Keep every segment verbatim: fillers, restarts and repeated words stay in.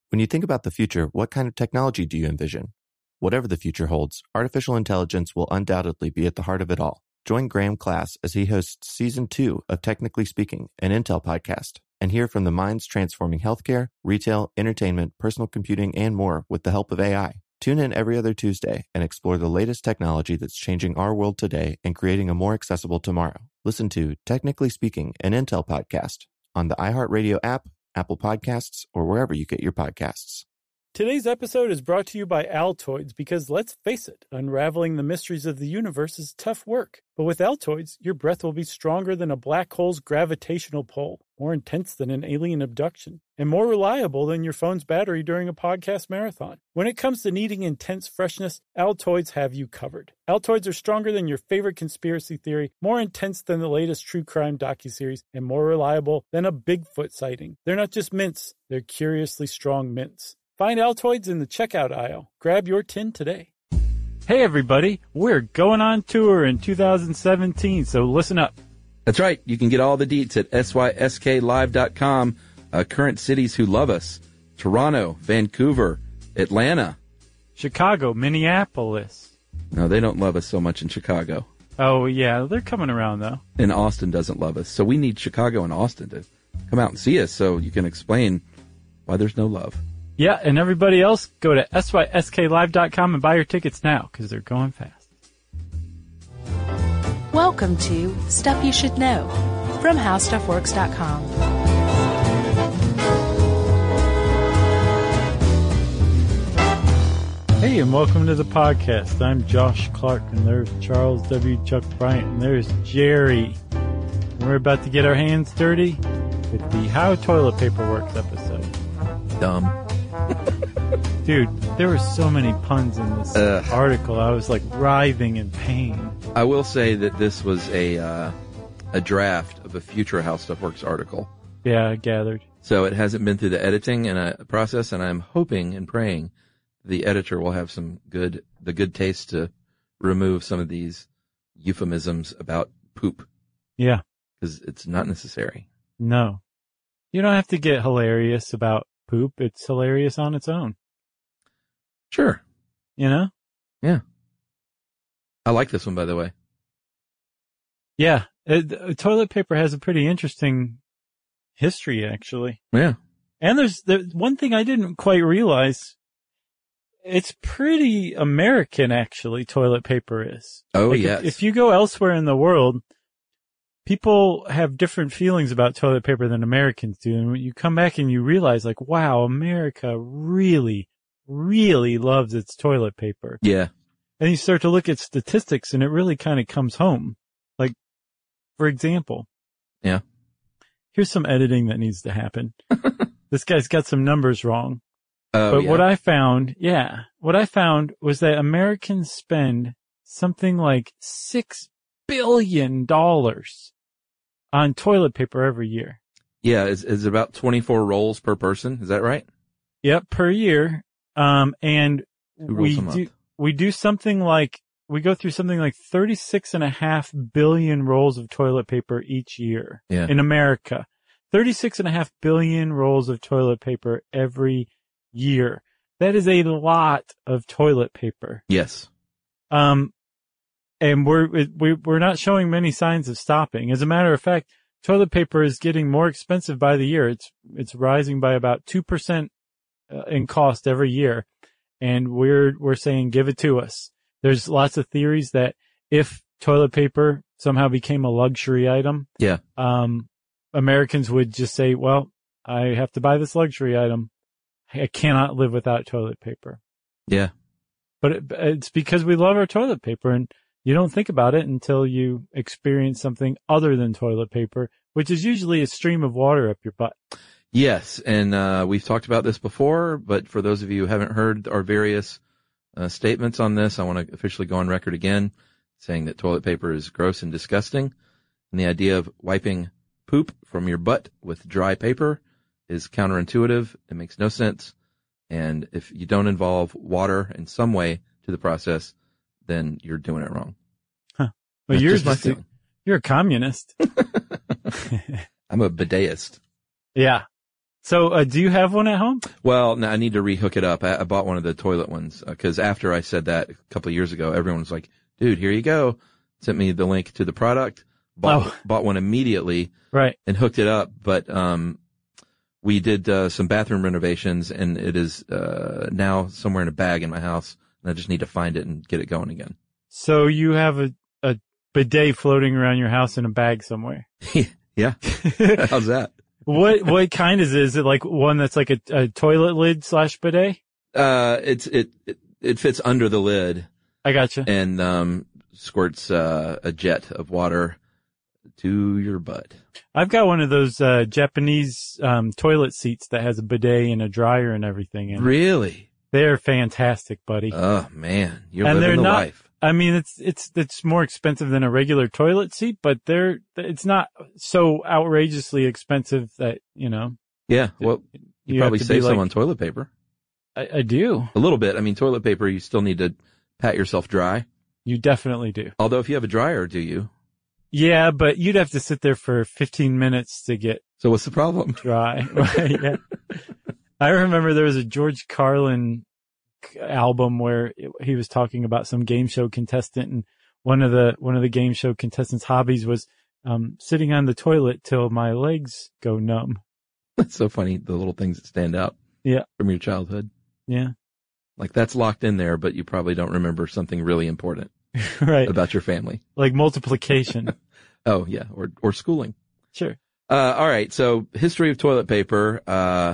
When you think about the future, what kind of technology do you envision? Whatever the future holds, artificial intelligence will undoubtedly be at the heart of it all. Join Graham Class as he hosts Season two of Technically Speaking, an Intel podcast, and hear from the minds transforming healthcare, retail, entertainment, personal computing, and more with the help of A I. Tune in every other Tuesday and explore the latest technology that's changing our world today and creating a more accessible tomorrow. Listen to Technically Speaking, an Intel podcast on the iHeartRadio app, Apple Podcasts, or wherever you get your podcasts. Today's episode is brought to you by Altoids because, let's face it, unraveling the mysteries of the universe is tough work. But with Altoids, your breath will be stronger than a black hole's gravitational pull, more intense than an alien abduction, and more reliable than your phone's battery during a podcast marathon. When it comes to needing intense freshness, Altoids have you covered. Altoids are stronger than your favorite conspiracy theory, more intense than the latest true crime docuseries, and more reliable than a Bigfoot sighting. They're not just mints, they're curiously strong mints. Find Altoids in the checkout aisle. Grab your tin today. Hey everybody, we're going on tour in two thousand seventeen, so listen up. That's right. You can get all the deets at S Y S K live dot com. Uh, current cities who love us: Toronto, Vancouver, Atlanta. Chicago, Minneapolis. No, they don't love us so much in Chicago. Oh, yeah, they're coming around, though. And Austin doesn't love us. So we need Chicago and Austin to come out and see us so you can explain why there's no love. Yeah, and everybody else, go to S Y S K live dot com and buy your tickets now, because they're going fast. Welcome to Stuff You Should Know from How Stuff Works dot com. Hey, and welcome to the podcast. I'm Josh Clark, and there's Charles W. Chuck Bryant, and there's Jerry. And we're about to get our hands dirty with the How Toilet Paper Works episode. Dumb. Dude, there were so many puns in this uh, article. I was like writhing in pain. I will say that this was a uh, a draft of a future How Stuff Works article. Yeah, I gathered. So it hasn't been through the editing and a process, and I'm hoping and praying the editor will have some good the good taste to remove some of these euphemisms about poop. Yeah. Because it's not necessary. No. You don't have to get hilarious about poop. It's hilarious on its own. Sure. You know? Yeah. I like this one, by the way. Yeah. It, toilet paper has a pretty interesting history, actually. Yeah. And there's the one thing I didn't quite realize. It's pretty American, actually, toilet paper is. Oh, like yes. If, if you go elsewhere in the world, people have different feelings about toilet paper than Americans do. And when you come back and you realize, like, wow, America really, really loves its toilet paper. Yeah. And you start to look at statistics and it really kind of comes home. Like, for example. Yeah. Here's some editing that needs to happen. This guy's got some numbers wrong. Oh, but yeah. what I found, yeah, what I found was that Americans spend something like six billion dollars on toilet paper every year. Yeah, it's, it's about twenty-four rolls per person. Is that right? Yep, per year. Um, and Two rolls we a do, month. we do something like, we go through something like thirty-six and a half billion rolls of toilet paper each year Yeah. in America. thirty-six and a half billion rolls of toilet paper every year. That is a lot of toilet paper. Yes. Um, and we're, we're not showing many signs of stopping. As a matter of fact, toilet paper is getting more expensive by the year. It's, it's rising by about two percent in cost every year. And we're, we're saying, give it to us. There's lots of theories that if toilet paper somehow became a luxury item, Yeah. um, Americans would just say, well, I have to buy this luxury item. I cannot live without toilet paper. Yeah. But it, it's because we love our toilet paper, and you don't think about it until you experience something other than toilet paper, which is usually a stream of water up your butt. Yes, and uh, we've talked about this before, but for those of you who haven't heard our various uh, statements on this, I want to officially go on record again saying that toilet paper is gross and disgusting, and the idea of wiping poop from your butt with dry paper is counterintuitive. It makes no sense. And if you don't involve water in some way to the process, then you're doing it wrong. Huh. Well, That's you're just my just a, feeling. you're a communist. I'm a bidetist. Yeah. So, uh, do you have one at home? Well, no, I need to rehook it up. I, I bought one of the toilet ones because uh, after I said that a couple of years ago, everyone was like, dude, here you go. Sent me the link to the product, bought, oh. bought one immediately, right, and hooked it up. But um, we did uh, some bathroom renovations, and it is uh, now somewhere in a bag in my house, and I just need to find it and get it going again. So you have a, a bidet floating around your house in a bag somewhere? Yeah. How's that? What what kind is it? Is it like one that's like a, a toilet lid slash bidet? Uh, it's it, it it fits under the lid. I gotcha. And um, squirts uh, a jet of water to your butt. I've got one of those uh, Japanese um, toilet seats that has a bidet and a dryer and everything in it. Really? They're fantastic, buddy. Oh man, you're and living they're the not, life. I mean, it's it's it's more expensive than a regular toilet seat, but they're it's not so outrageously expensive that you know. Yeah, well, you, you probably save some like, on toilet paper. I, I do a little bit. I mean, toilet paper, you still need to pat yourself dry. You definitely do. Although, if you have a dryer, do you? Yeah, but you'd have to sit there for fifteen minutes to get. So what's the problem? Dry. Right, yeah. I remember there was a George Carlin album where he was talking about some game show contestant, and one of the one of the game show contestants' hobbies was um sitting on the toilet till my legs go numb. That's so funny, the little things that stand out. Yeah. From your childhood. Yeah. Like that's locked in there, but you probably don't remember something really important. Right. About your family. Like multiplication. Oh yeah, or or schooling. Sure. Uh all right, so history of toilet paper, uh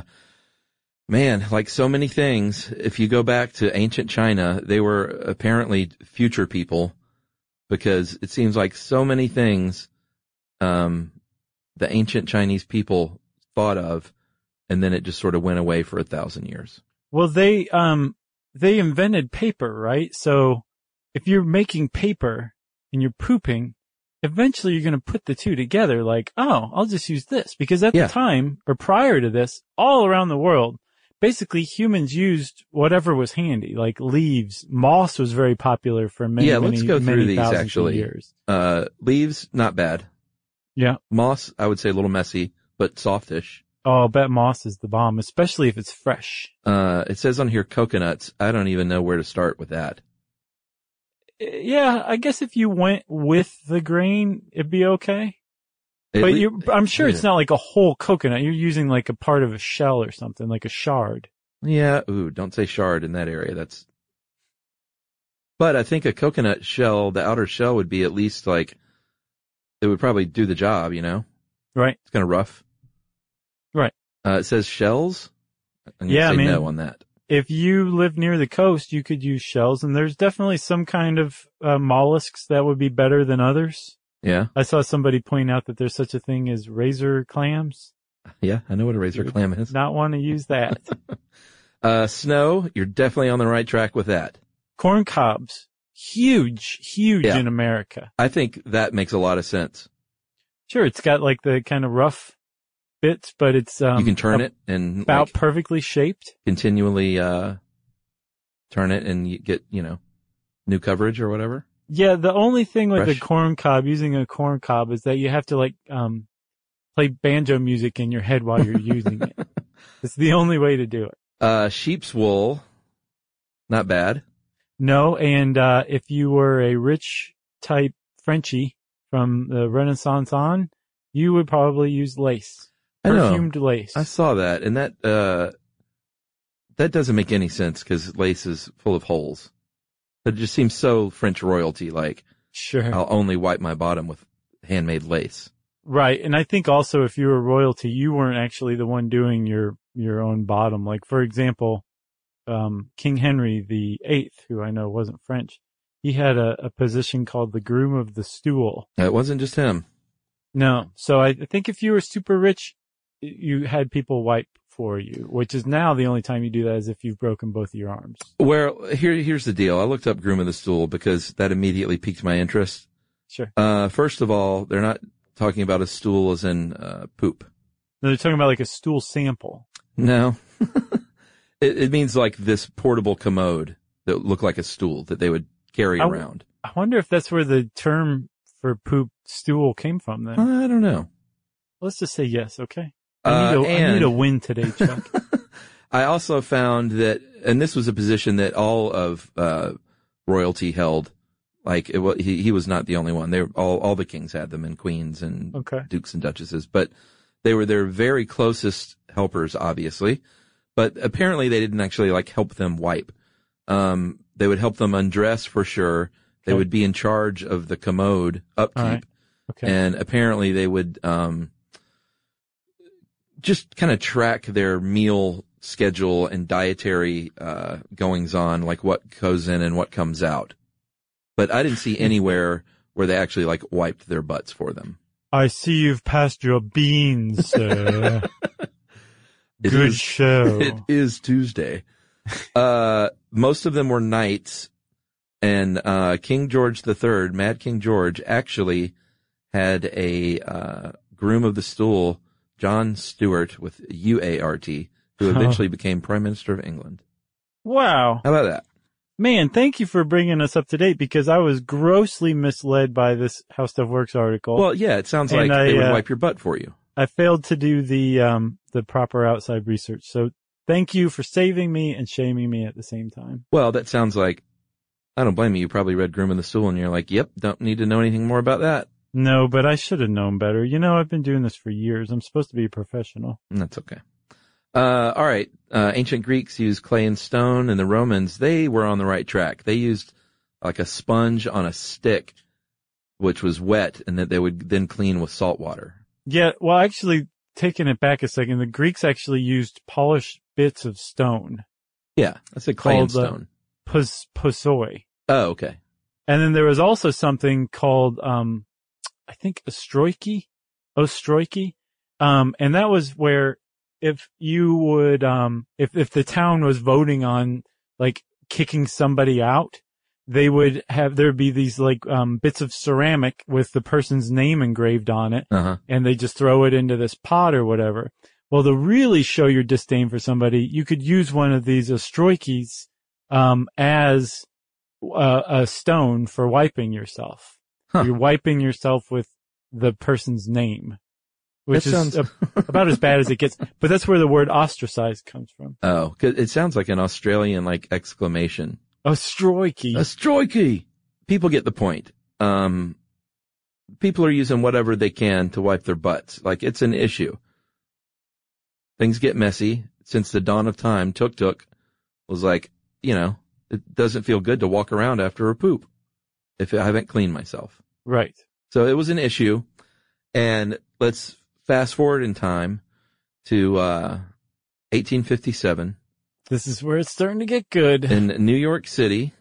man, like so many things, if you go back to ancient China, they were apparently future people because it seems like so many things um, the ancient Chinese people thought of, and then it just sort of went away for a thousand years. Well, they um they invented paper, right? So if you're making paper and you're pooping, eventually you're going to put the two together like, oh, I'll just use this. Because at yeah. the time, or prior to this, all around the world, basically, humans used whatever was handy, like leaves. Moss was very popular for many, yeah, many, let's go through many these, thousands actually. of years. Uh, leaves, not bad. Yeah. Moss, I would say a little messy, but softish. Oh, I bet moss is the bomb, especially if it's fresh. Uh, it says on here coconuts. I don't even know where to start with that. Yeah, I guess if you went with the grain, it'd be okay. It But le- you, I'm sure yeah. it's not like a whole coconut. You're using like a part of a shell or something, like a shard. Yeah, ooh, don't say shard in that area. That's. But I think a coconut shell, the outer shell would be at least like, it would probably do the job, you know? Right. It's kind of rough. Right. Uh, it says shells. I'm gonna Yeah, say man. no on that. If you live near the coast, you could use shells, and there's definitely some kind of uh, mollusks that would be better than others. Yeah. I saw somebody point out that there's such a thing as razor clams. Yeah, I know what a razor clam is. Not want to use that. uh, snow, you're definitely on the right track with that. Corn cobs, huge, huge Yeah. in America. I think that makes a lot of sense. Sure, it's got like the kind of rough bits, but it's um, you can turn a- it and about like, perfectly shaped. continually uh, turn it and you get, you know, new coverage or whatever. Yeah, the only thing with Fresh. a corn cob, using a corn cob, is that you have to like um play banjo music in your head while you're using it. It's the only way to do it. Uh, sheep's wool, not bad. No, and uh if you were a rich type Frenchie from the Renaissance on, you would probably use lace. I know. Perfumed lace. I saw that, and that uh, that doesn't make any sense because lace is full of holes. It just seems so French royalty, like Sure. I'll only wipe my bottom with handmade lace. Right. And I think also if you were royalty, you weren't actually the one doing your, your own bottom. Like, for example, um, King Henry the Eighth, who I know wasn't French, he had a, a position called the groom of the stool. It wasn't just him. No. So I think if you were super rich, you had people wipe for you, which is now the only time you do that is if you've broken both of your arms. Well, here, here's the deal. I looked up groom of the stool because that immediately piqued my interest. Sure. Uh, first of all, they're not talking about a stool as in uh, poop. No, they're talking about like a stool sample. No. it, it means like this portable commode that looked like a stool that they would carry I, around. I wonder if that's where the term for poop stool came from then. I don't know. Let's just say yes, okay? I need, a, Uh, I and- need a win today, Chuck. I also found that, and this was a position that all of uh, royalty held. Like it was, he, he was not the only one. They were, all all the kings had them, and queens and Okay. dukes and duchesses. But they were their very closest helpers, obviously. But apparently, they didn't actually like help them wipe. Um, they would help them undress for sure. They Okay. would be in charge of the commode upkeep, All right. Okay. and apparently they would um, just kind of track their meal schedule and dietary uh, goings on, like what goes in and what comes out. But I didn't see anywhere where they actually like wiped their butts for them. I see you've passed your beans, sir. It Good is- show. It is Tuesday. Uh, most of them were knights, and uh, King George the Third, Mad King George, actually had a uh, groom of the stool, John Stuart, with U A R T, who eventually became Prime Minister of England. Wow. How about that? Man, thank you for bringing us up to date because I was grossly misled by this How Stuff Works article. Well, yeah, it sounds And like I, they would uh, wipe your butt for you. I failed to do the um the proper outside research. So thank you for saving me and shaming me at the same time. Well, that sounds like, I don't blame you. You probably read Groom of the Stool and you're like, yep, don't need to know anything more about that. No, but I should have known better. You know, I've been doing this for years. I'm supposed to be a professional. That's okay. Uh, all right. Uh, ancient Greeks used clay and stone, and the Romans, they were on the right track. They used like a sponge on a stick, which was wet, and that they would then clean with salt water. Yeah, well, actually, taking it back a second, the Greeks actually used polished bits of stone, Yeah, that's a clay and Called, uh, stone. pos, posoi. Oh, okay. And then there was also something called, um, I think ostroiki, ostroiki. Um, and that was where if you would, um, if, if the town was voting on like kicking somebody out, they would have, there'd be these like, um, bits of ceramic with the person's name engraved on it. Uh-huh. And they just throw it into this pot or whatever. Well, to really show your disdain for somebody, you could use one of these ostroikis, um, as uh, a stone for wiping yourself. Huh. You're wiping yourself with the person's name, which That is sounds- a, about as bad as it gets. But that's where the word ostracized comes from. Oh, 'cause it sounds like an Australian like exclamation. Ostroiki. A stroikey. People get the point. Um, people are using whatever they can to wipe their butts. Like it's an issue. Things get messy. Since the dawn of time, tuk tuk was like, you know, it doesn't feel good to walk around after a poop if I haven't cleaned myself. Right. So it was an issue. And let's fast forward in time to, uh, eighteen fifty-seven. This is where it's starting to get good. In New York City,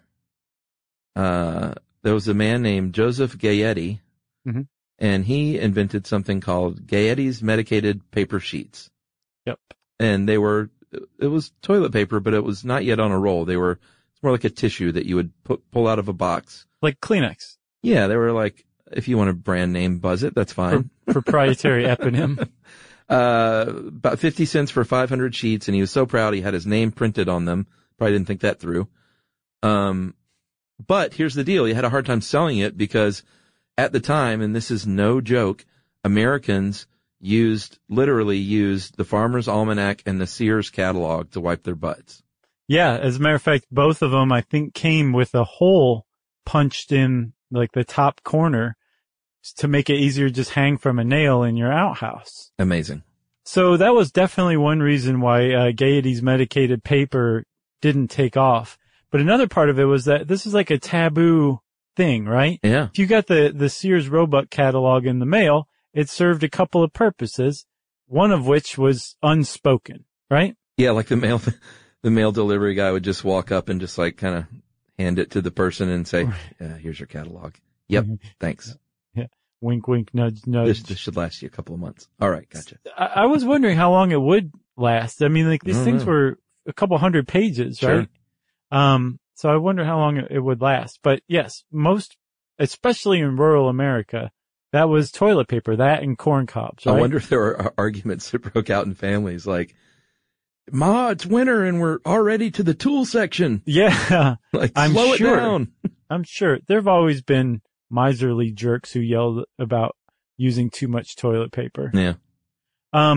uh, there was a man named Joseph Gayetti, Mhm. and he invented something called Gayetti's medicated paper sheets. Yep. And they were, it was toilet paper, but it was not yet on a roll. They were, it's more like a tissue that you would put, pull out of a box. Like Kleenex. Yeah, they were like, if you want a brand name, buzz it, that's fine. Proprietary eponym. Uh, about fifty cents for five hundred sheets, and he was so proud he had his name printed on them. Probably didn't think that through. Um, but here's the deal. He had a hard time selling it because at the time, and this is no joke, Americans used, literally used the Farmer's Almanac and the Sears catalog to wipe their butts. Yeah, as a matter of fact, both of them, I think, came with a hole punched in like the top corner to make it easier to just hang from a nail in your outhouse. Amazing. So that was definitely one reason why uh, Gayetti's medicated paper didn't take off. But another part of it was that this is like a taboo thing, right? Yeah. If you got the, the Sears Roebuck catalog in the mail, it served a couple of purposes, one of which was unspoken, right? Yeah, like the mail, the mail delivery guy would just walk up and just like kind of hand it to the person and say, yeah, here's your catalog. Yep. Thanks. Yeah. Wink, wink, nudge, nudge. This, this should last you a couple of months. All right. Gotcha. I, I was wondering how long it would last. I mean, like these I don't things know. were a couple hundred pages, Sure. right? Um, so I wonder how long it, it would last. But yes, most, especially in rural America, that was toilet paper, that and corn cobs, right? I wonder if there were arguments that broke out in families like, Ma, it's winter and we're already to the tool section. Yeah. Like, I'm slow sure. it down. I'm sure there have always been miserly jerks who yelled about using too much toilet paper. Yeah. Um,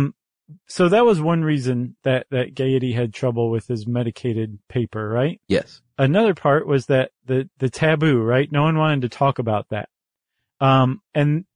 so that was one reason that, that Gaiety had trouble with his medicated paper, right? Yes. Another part was that the, the taboo, right? No one wanted to talk about that. Um, and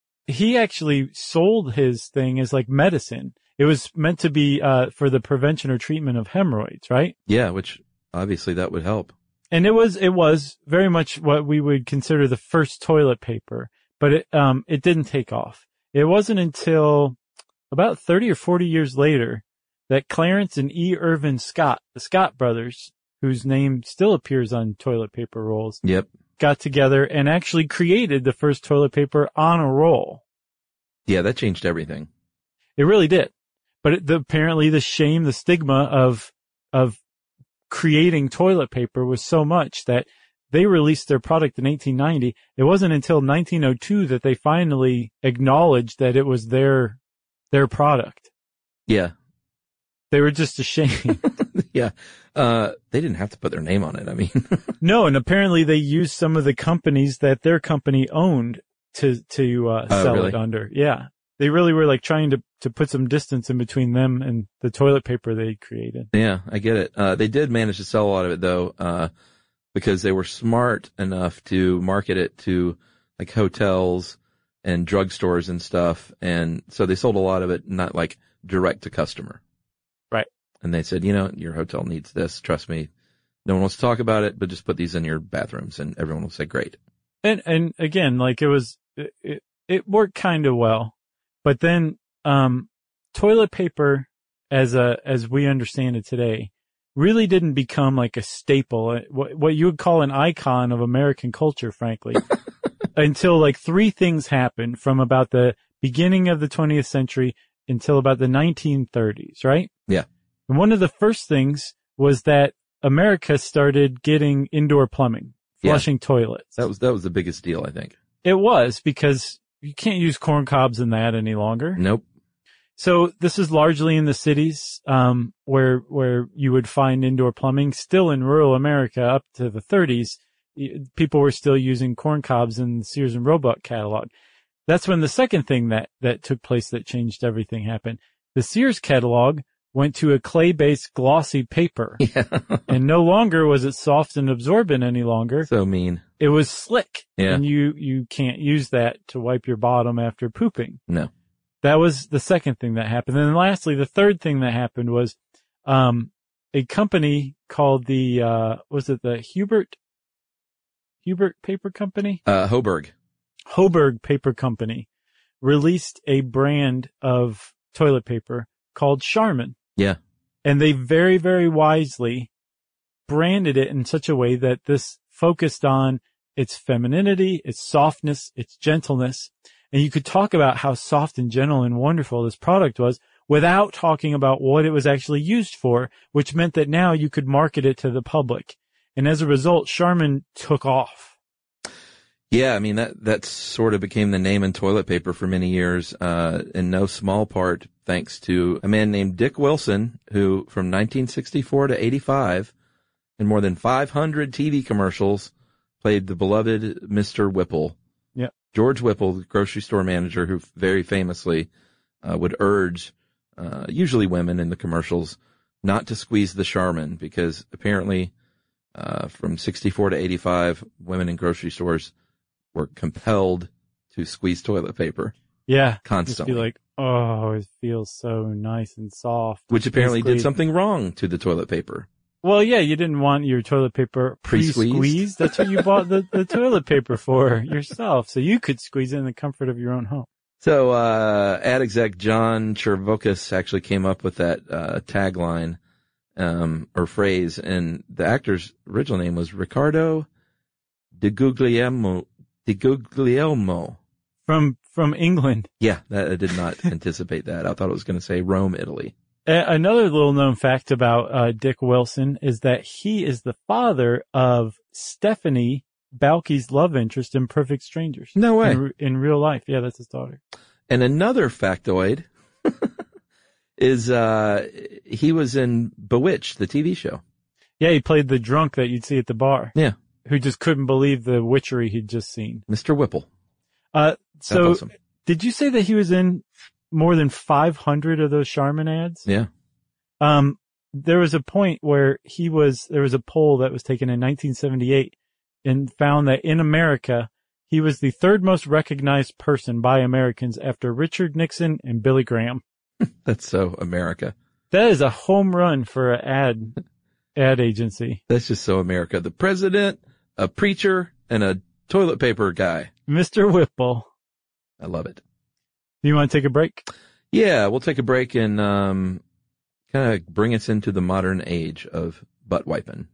he actually sold his thing as like medicine. It was meant to be, uh, for the prevention or treatment of hemorrhoids, right? Yeah, which obviously that would help. And it was, it was very much what we would consider the first toilet paper, but it, um, it didn't take off. It wasn't until about thirty or forty years later that Clarence and E. Irvin Scott, the Scott brothers, whose name still appears on toilet paper rolls, Yep. got together and actually created the first toilet paper on a roll. Yeah, that changed everything. It really did. But it, the, apparently the shame, the stigma of, of creating toilet paper was so much that they released their product in eighteen ninety. It wasn't until nineteen oh two that they finally acknowledged that it was their, their product. Yeah. They were just ashamed. Yeah. Uh, they didn't have to put their name on it. I mean, no, and apparently they used some of the companies that their company owned to, to, uh, Oh, sell really? it under. Yeah. They really were like trying to, to put some distance in between them and the toilet paper they created. yeah, I get it. Uh, they did manage to sell a lot of it though, uh, because they were smart enough to market it to like hotels and drugstores and stuff. And so they sold a lot of it, not like direct to customer. Right. And they said, you know, your hotel needs this. Trust me. No one wants to talk about it, but just put these in your bathrooms and everyone will say great. And, and again, like it was, it, it, it worked kind of well, but then, um, toilet paper as a, as we understand it today really didn't become like a staple, what, what you would call an icon of American culture, frankly, until like three things happened from about the beginning of the twentieth century until about the nineteen thirties, right? Yeah. And one of the first things was that America started getting indoor plumbing, flushing yeah. toilets. That was, that was the biggest deal, I think. It was, because you can't use corn cobs in that any longer. Nope. So this is largely in the cities, um, where, where you would find indoor plumbing. Still in rural America up to the thirties, people were still using corn cobs in the Sears and Roebuck catalog. That's when the second thing that, that took place that changed everything happened. The Sears catalog went to a clay-based glossy paper. Yeah. And no longer was it soft and absorbent any longer. So mean. It was slick. Yeah. And you, you can't use that to wipe your bottom after pooping. No. That was the second thing that happened. And then lastly, the third thing that happened was, um, a company called the, uh, was it the Hubert, Hubert Paper Company? Uh, Hoberg. Hoberg Paper Company released a brand of toilet paper called Charmin. Yeah. And they very, very wisely branded it in such a way that this focused on its femininity, its softness, its gentleness. And you could talk about how soft and gentle and wonderful this product was without talking about what it was actually used for, which meant that now you could market it to the public. And as a result, Charmin took off. Yeah, I mean, that, that sort of became the name in toilet paper for many years, uh, in no small part thanks to a man named Dick Wilson, who from nineteen sixty-four to eighty-five, in more than five hundred T V commercials, played the beloved Mister Whipple. Yeah. George Whipple, the grocery store manager, who very famously uh, would urge, uh, usually women in the commercials, not to squeeze the Charmin, because apparently, uh, from sixty-four to eighty-five, women in grocery stores were compelled to squeeze toilet paper. Yeah. Constantly. Just be like, oh, it feels so nice and soft. Which apparently Basically, did something wrong to the toilet paper. Well, yeah, you didn't want your toilet paper Pre-squeezed? pre-squeezed. That's what you bought the, the toilet paper for yourself, so you could squeeze it in the comfort of your own home. So, uh, ad exec John Chervokas actually came up with that, uh, tagline, um, or phrase, and the actor's original name was Ricardo de Guglielmo, de Guglielmo. From, from England. Yeah, that, I did not anticipate that. I thought it was going to say Rome, Italy. Uh, another little known fact about, uh, Dick Wilson is that he is the father of Stephanie Balke's love interest in Perfect Strangers. No way. In, in real life. Yeah, that's his daughter. And another factoid is, uh, he was in Bewitched, the T V show. Yeah, he played the drunk that you'd see at the bar. Yeah. Who just couldn't believe the witchery he'd just seen. Mister Whipple. Uh, so awesome. Did you say that he was in more than five hundred of those Charmin ads. Yeah. Um, there was a point where he was, there was a poll that was taken in nineteen seventy-eight and found that in America, he was the third most recognized person by Americans after Richard Nixon and Billy Graham. That's so America. That is a home run for an ad, ad agency. That's just so America. The president, a preacher, and a toilet paper guy. Mister Whipple. I love it. Do you want to take a break? Yeah, we'll take a break and um, kind of bring us into the modern age of butt wiping.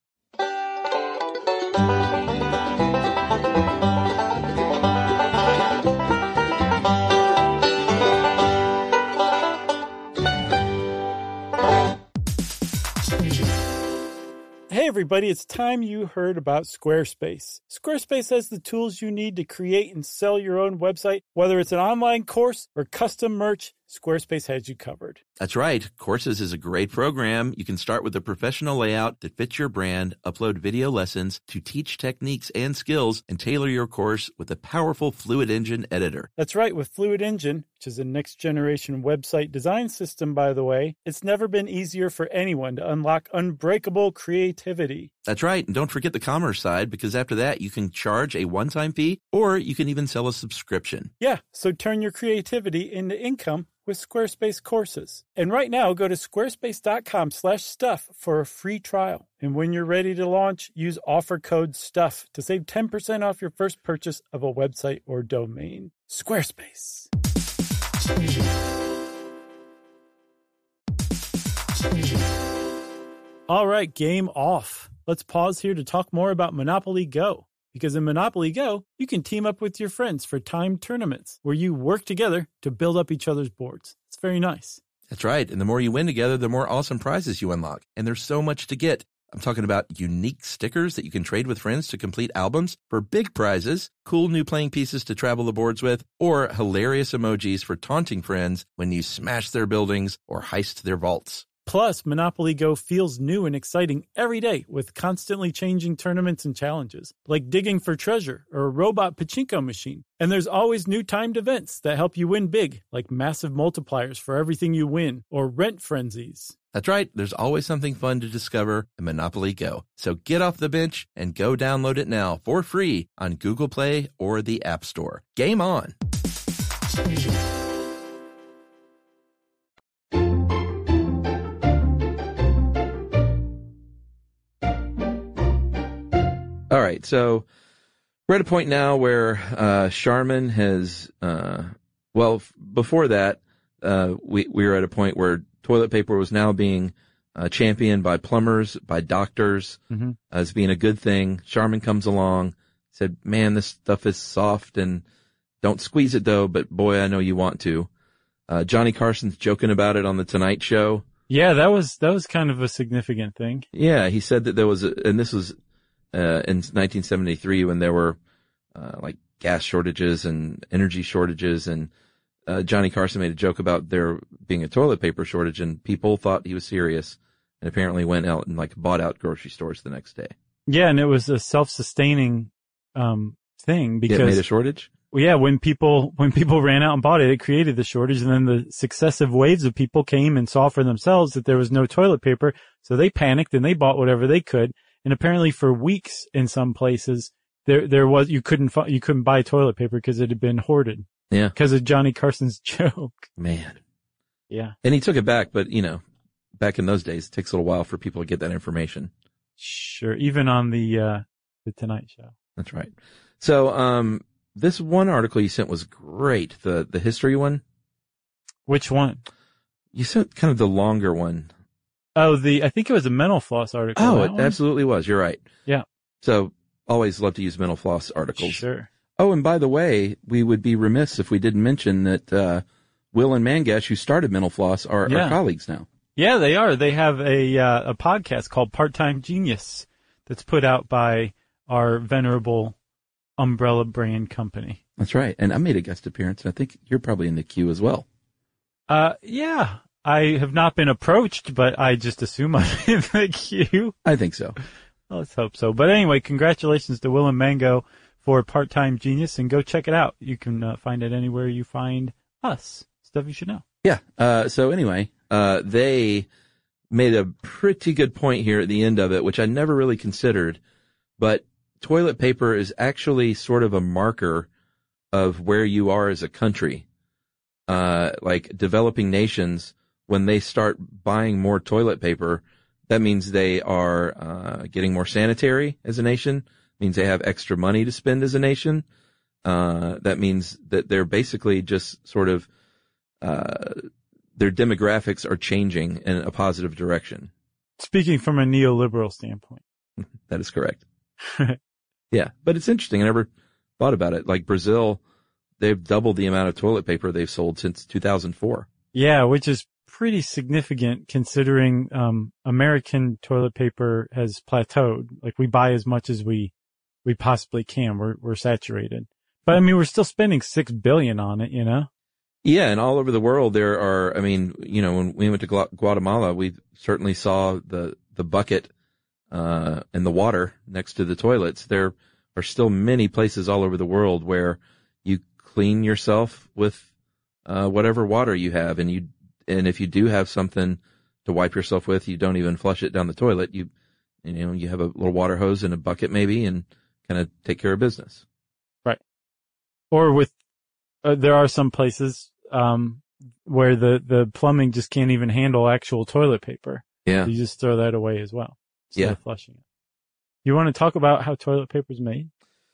Hey everybody, it's time you heard about Squarespace. Squarespace has the tools you need to create and sell your own website. Whether it's an online course or custom merch, Squarespace has you covered. That's right. Courses is a great program. You can start with a professional layout that fits your brand, upload video lessons to teach techniques and skills, and tailor your course with a powerful Fluid Engine editor. That's right. With Fluid Engine, which is a next-generation website design system, by the way, it's never been easier for anyone to unlock unbreakable creativity. That's right. And don't forget the commerce side, because after that, you can charge a one-time fee, or you can even sell a subscription. Yeah, so turn your creativity into income with Squarespace courses. And right now, go to squarespace.com slash stuff for a free trial. And when you're ready to launch, use offer code STUFF to save ten percent off your first purchase of a website or domain. Squarespace. All right, game off. Let's pause here to talk more about Monopoly Go. Because in Monopoly Go, you can team up with your friends for timed tournaments where you work together to build up each other's boards. It's very nice. That's right. And the more you win together, the more awesome prizes you unlock. And there's so much to get. I'm talking about unique stickers that you can trade with friends to complete albums for big prizes, cool new playing pieces to travel the boards with, or hilarious emojis for taunting friends when you smash their buildings or heist their vaults. Plus, Monopoly Go feels new and exciting every day with constantly changing tournaments and challenges, like digging for treasure or a robot pachinko machine. And there's always new timed events that help you win big, like massive multipliers for everything you win or rent frenzies. That's right. There's always something fun to discover in Monopoly Go. So get off the bench and go download it now for free on Google Play or the App Store. Game on! All right, so we're at a point now where uh, Charmin has, uh, well, f- before that, uh, we, we were at a point where toilet paper was now being uh, championed by plumbers, by doctors, Mm-hmm. as being a good thing. Charmin comes along, said, man, this stuff is soft and don't squeeze it though, but boy, I know you want to. Uh, Johnny Carson's joking about it on The Tonight Show. Yeah, that was that was kind of a significant thing. Yeah, he said that there was, a, and this was uh, in nineteen seventy-three when there were uh, like gas shortages and energy shortages, and uh, Johnny Carson made a joke about there being a toilet paper shortage, and people thought he was serious, and apparently went out and like bought out grocery stores the next day. Yeah, and it was a self-sustaining um thing because It made a shortage? Well, yeah, when people when people ran out and bought it, it created the shortage, and then the successive waves of people came and saw for themselves that there was no toilet paper, so they panicked and they bought whatever they could. And apparently, for weeks in some places, there there was you couldn't you couldn't buy toilet paper because it had been hoarded. Yeah, because of Johnny Carson's joke. Man, yeah, and he took it back, but you know, back in those days, it takes a little while for people to get that information. Sure, even on the uh the Tonight Show. That's right. So, um. This one article you sent was great. The the history one. Which one? You sent kind of the longer one. Oh, the I think it was a Mental Floss article. Oh, that it one? absolutely was. You're right. Yeah. So always love to use Mental Floss articles. Sure. Oh, and by the way, we would be remiss if we didn't mention that uh, Will and Mangesh, who started Mental Floss, are Yeah. our colleagues now. Yeah, they are. They have a uh, a podcast called Part Time Genius that's put out by our venerable umbrella brand company. That's right. And I made a guest appearance, and I think you're probably in the queue as well. Uh, yeah. I have not been approached, but I just assume I'm in the queue. I think so. Well, let's hope so. But anyway, congratulations to Will and Mango for Part Time Genius, and go check it out. You can uh, find it anywhere you find us. Stuff you should know. Yeah. Uh, so anyway, uh, they made a pretty good point here at the end of it, which I never really considered, but toilet paper is actually sort of a marker of where you are as a country. Uh, like developing nations, when they start buying more toilet paper, that means they are, uh, getting more sanitary as a nation, means they have extra money to spend as a nation. Uh, that means that they're basically just sort of, uh, their demographics are changing in a positive direction. Speaking from a neoliberal standpoint. That is correct. Yeah. But it's interesting. I never thought about it. Like Brazil, they've doubled the amount of toilet paper they've sold since two thousand four. Yeah, which is pretty significant considering, um, American toilet paper has plateaued. Like we buy as much as we, we possibly can. We're, we're saturated. But I mean, we're still spending six billion on it, you know? Yeah, and all over the world there are, I mean, you know, when we went to Gua- Guatemala, we certainly saw the, the bucket, uh, and the water next to the toilets. There are still many places all over the world where you clean yourself with, uh, whatever water you have. And you, and if you do have something to wipe yourself with, you don't even flush it down the toilet. You, you know, you have a little water hose and a bucket maybe and kind of take care of business. Right. Or with, uh, there are some places, um, where the, the plumbing just can't even handle actual toilet paper. Yeah. You just throw that away as well. Instead Yeah. of flushing it. You want to talk about how toilet paper is made?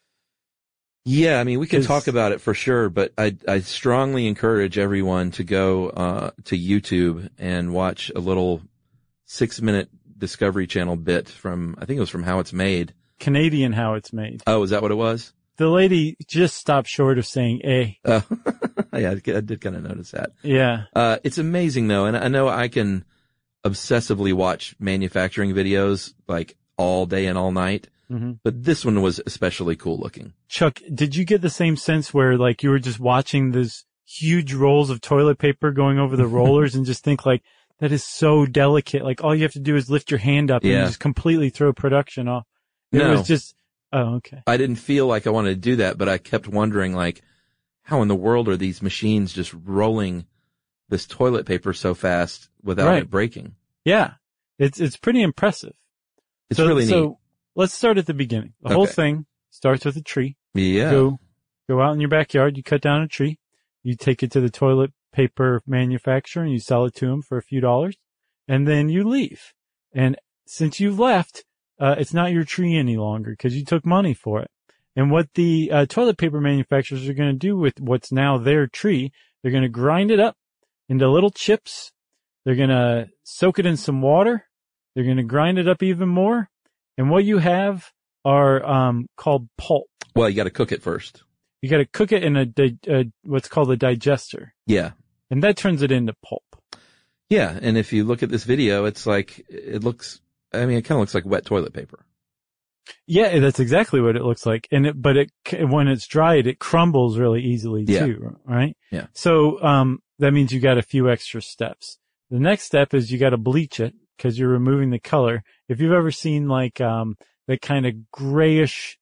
Yeah, I mean, we can 'Cause- talk about it for sure, but I, I strongly encourage everyone to go, uh, to YouTube and watch a little six minute Discovery Channel bit from, I think it was from How It's Made. Canadian how it's made. Oh, is that what it was? The lady just stopped short of saying A. Oh, yeah, I did kind of notice that. Yeah. Uh, it's amazing though. And I know I can obsessively watch manufacturing videos like all day and all night, Mm-hmm. but this one was especially cool looking. Chuck, did you get the same sense where like you were just watching those huge rolls of toilet paper going over the rollers and just think like, that is so delicate. Like all you have to do is lift your hand up Yeah. and just completely throw production off. It No. was just, oh, okay. I didn't feel like I wanted to do that, but I kept wondering like, how in the world are these machines just rolling this toilet paper so fast without Right. it breaking? Yeah. It's, it's pretty impressive. It's so, really neat. So let's start at the beginning. The whole Okay. thing starts with a tree. Yeah. Go, go out in your backyard. You cut down a tree. You take it to the toilet paper manufacturer and you sell it to them for a few dollars and then you leave. And since you've left, uh, it's not your tree any longer because you took money for it. And what the uh, toilet paper manufacturers are going to do with what's now their tree, they're going to grind it up into little chips. They're going to soak it in some water. They're going to grind it up even more. And what you have are um, called pulp. Well, you got to cook it first. You got to cook it in a, di- a what's called a digester, Yeah. and that turns it into pulp. Yeah. And if you look at this video, it's like, it looks, I mean, it kind of looks like wet toilet paper. Yeah, that's exactly what it looks like. And it, but it, when it's dried, it crumbles really easily Yeah. too, right? Yeah. So, um, that means you got a few extra steps. The next step is you got to bleach it because you're removing the color. If you've ever seen like, um, that kind of grayish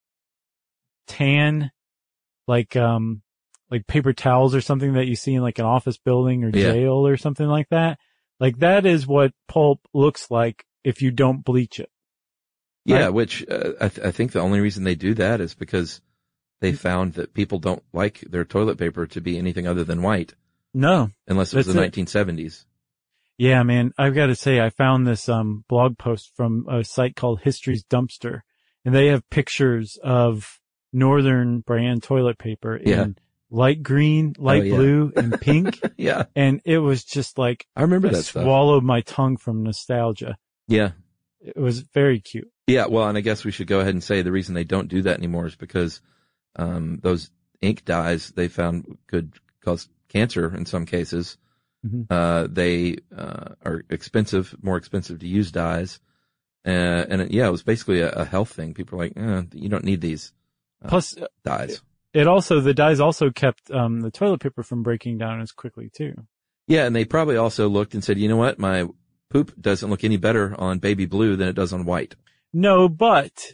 tan, like, um, like paper towels or something that you see in like an office building or Yeah. jail or something like that. Like that is what pulp looks like if you don't bleach it. Yeah. Right. Which, uh, I, th- I think the only reason they do that is because they found that people don't like their toilet paper to be anything other than white No. unless it was That's the it. nineteen seventies. Yeah, man, I've got to say, I found this, um, blog post from a site called History's Dumpster, and they have pictures of Northern brand toilet paper in Yeah. light green, light Oh, yeah. blue, and pink. Yeah. And it was just like, I remember I that stuff. swallowed my tongue from nostalgia. Yeah. It was very cute. Yeah, well, and I guess we should go ahead and say the reason they don't do that anymore is because um those ink dyes they found could cause cancer in some cases. Mhm. Uh they uh are expensive, more expensive to use dyes. Uh, and it, yeah, it was basically a, a health thing. People are like, eh, you don't need these uh, Plus, uh, dyes. it also, the dyes also kept, um, the toilet paper from breaking down as quickly too. Yeah, and they probably also looked and said, you know what, my poop doesn't look any better on baby blue than it does on white. No, but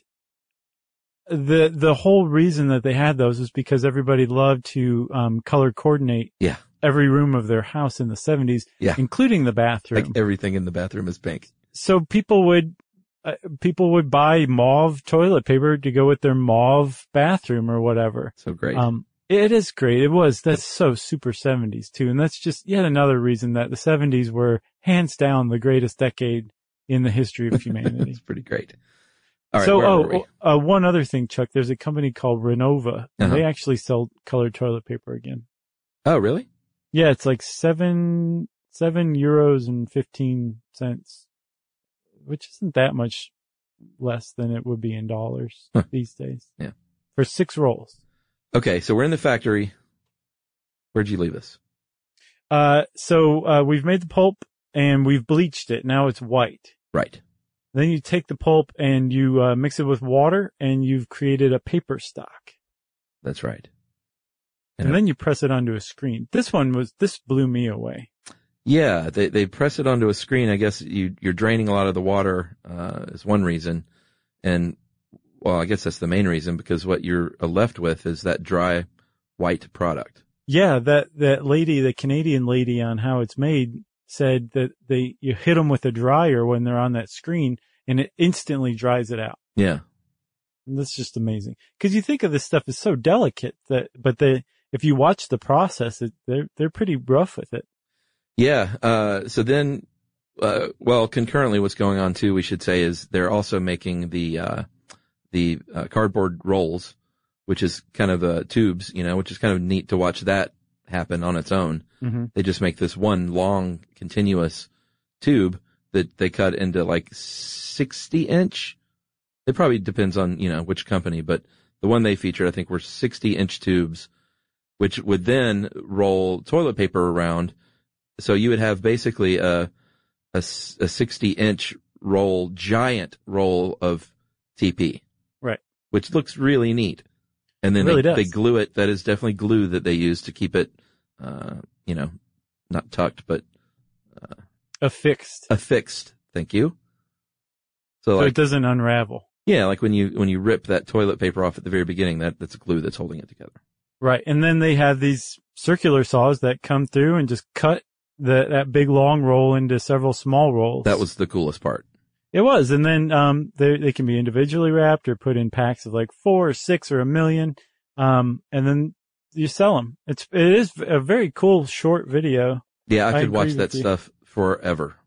the the whole reason that they had those is because everybody loved to um color coordinate Yeah. every room of their house in the seventies, Yeah. including the bathroom. Like everything in the bathroom is pink. So people would, uh, people would buy mauve toilet paper to go with their mauve bathroom or whatever. So great. Um, it is great. It was. That's so super seventies too. And that's just yet another reason that the seventies were hands down the greatest decade in the history of humanity. It's pretty great. All right. So, where were we? oh, uh, one other thing, Chuck, there's a company called Renova. And Uh-huh. They actually sell colored toilet paper again. Oh, really? Yeah, it's like seven, seven euros and fifteen cents, which isn't that much less than it would be in dollars Huh. these days. Yeah. For six rolls. Okay. So we're in the factory. Where'd you leave us? Uh, so, uh, we've made the pulp and we've bleached it. Now it's white. Right. Then you take the pulp and you, uh, mix it with water and you've created a paper stock. That's right. And then you press it onto a screen. This one was, this blew me away. Yeah, they they press it onto a screen. I guess you you're draining a lot of the water uh, is one reason, and well, I guess that's the main reason because what you're left with is that dry white product. Yeah, that that lady, the Canadian lady on How It's Made, said that they you hit them with a dryer when they're on that screen, and it instantly dries it out. Yeah, And that's just amazing because you think of this stuff as so delicate that, but the if you watch the process, it, they're they're pretty rough with it. yeah. Uh, so then, uh, well, concurrently, what's going on too, we should say, is they're also making the uh, the uh, cardboard rolls, which is kind of uh, tubes, you know, which is kind of neat to watch that happen on its own. Mm-hmm. They just make this one long continuous tube that they cut into like sixty inch. It probably depends on, you know, which company, but the one they featured, I think, were sixty inch tubes, which would then roll toilet paper around. So you would have basically a, a, a sixty inch roll, giant roll of T P. Right. Which looks really neat. And then It really they, does. they glue it. That is definitely glue that they use to keep it, uh, you know, not tucked, but Affixed, affixed. Thank you. So, so like, it doesn't unravel. yeah, like when you, when you rip that toilet paper off at the very beginning, that, that's glue that's holding it together. Right. And then they have these circular saws that come through and just cut the, that big long roll into several small rolls. That was the coolest part. It was. And then, um, they, they can be individually wrapped or put in packs of like four or six or a million. Um, and then you sell them. It's, it is a very cool short video. Yeah, I I could agree watch with that you. stuff forever.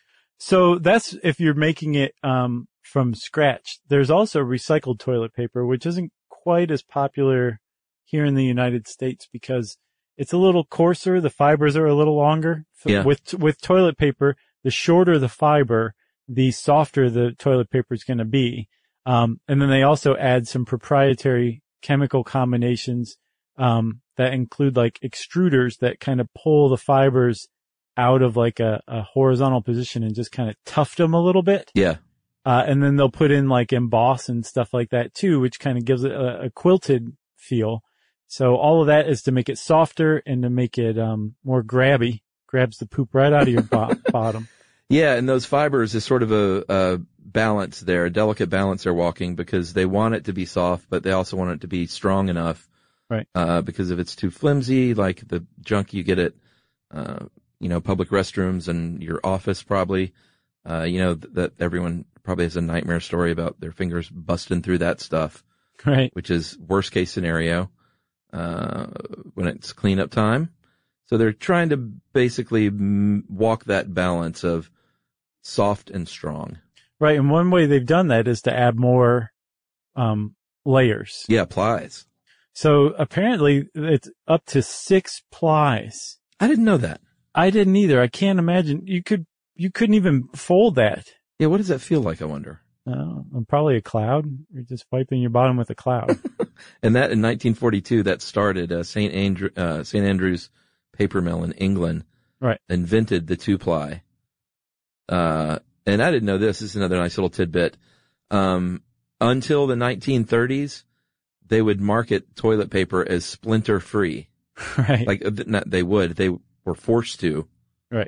So that's if you're making it, um, from scratch. There's also recycled toilet paper, which isn't quite as popular here in the United States because it's a little coarser. The fibers are a little longer. F- Yeah. With, with toilet paper, the shorter the fiber, the softer the toilet paper is going to be. Um, and then they also add some proprietary chemical combinations, um, that include like extruders that kind of pull the fibers out of like a, a horizontal position and just kind of tuft them a little bit. Yeah. Uh, and then they'll put in like emboss and stuff like that too, which kind of gives it a, a quilted feel. So all of that is to make it softer and to make it, um, more grabby, grabs the poop right out of your bo- bottom. Yeah, and those fibers is sort of a, a balance there, a delicate balance they're walking because they want it to be soft, but they also want it to be strong enough. Right. Uh, because if it's too flimsy, like the junk you get at, uh, you know, public restrooms and your office probably, uh, you know, th- that everyone probably has a nightmare story about their fingers busting through that stuff, Right. which is worst case scenario, uh, when it's cleanup time. So they're trying to basically m- walk that balance of soft and strong. Right. And one way they've done that is to add more, um, layers. Yeah, plies. So apparently it's up to six plies. I didn't know that. I didn't either. I can't imagine you could, you couldn't even fold that. Yeah, what does that feel like, I wonder? Uh, probably a cloud. You're just wiping your bottom with a cloud. And that in nineteen forty-two, that started, uh, Saint Andrew, uh, Saint Andrew's paper mill in England. Right. Invented the two ply. Uh, and I didn't know this. This is another nice little tidbit. Um, until the nineteen thirties, they would market toilet paper as splinter free. Right. Like, uh, not they would, they were forced to. Right.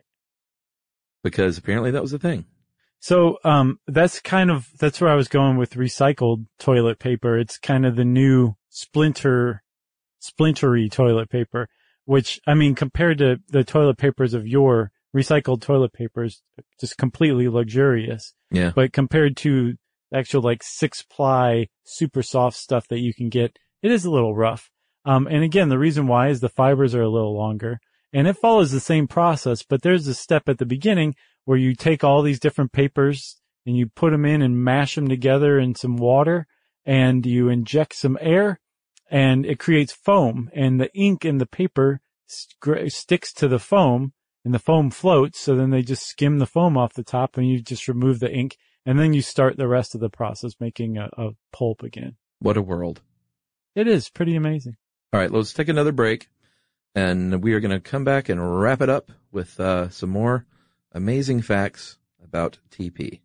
Because apparently that was the thing. So, um, that's kind of, that's where I was going with recycled toilet paper. It's kind of the new splinter, splintery toilet paper, which, I mean, compared to the toilet papers of your recycled toilet papers, just completely luxurious. Yeah. But compared to actual like six ply super soft stuff that you can get, it is a little rough. Um, and again, the reason why is the fibers are a little longer and it follows the same process, but there's a step at the beginning where you take all these different papers and you put them in and mash them together in some water and you inject some air and it creates foam and the ink in the paper st- sticks to the foam and the foam floats. So then they just skim the foam off the top and you just remove the ink and then you start the rest of the process making a, a pulp again. What a world. It is pretty amazing. All right, let's take another break and we are going to come back and wrap it up with uh, some more amazing facts about T P.